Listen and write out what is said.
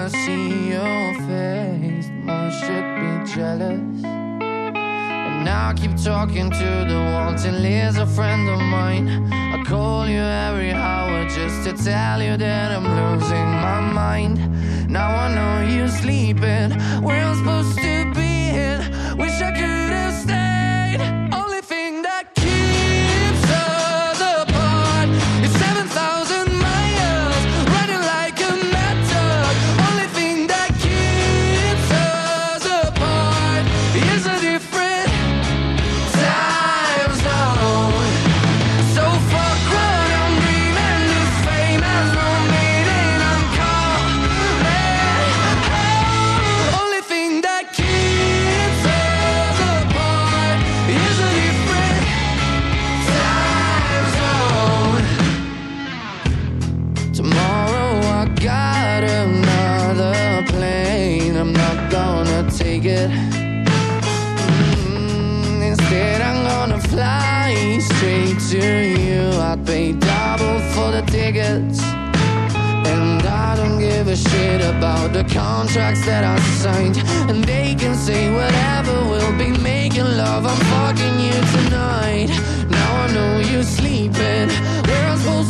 I see your face, the more I should be jealous. And now I keep talking to the wall till here's a friend of mine. I call you every hour just to tell you that I'm losing my mind. Now I know you're sleeping where I'm supposed to be. Wish I could have stayed. Only thing that keeps us apart is 7,000 miles running like a matador. Only thing that keeps us apart is a different time zone. So fuck what I'm dreaming. This fame has no meaning. I'm calling home. Only thing that keeps us apart is a different time zone. Tomorrow I got another plane. I'm not gonna take it. Instead I'm gonna fly straight to you. I'd pay double for the tickets. And I don't give a shit about the contracts that I signed. And they can say whatever, we'll be making love. I'm fucking you tonight. Now I know you're sleeping where I'm supposed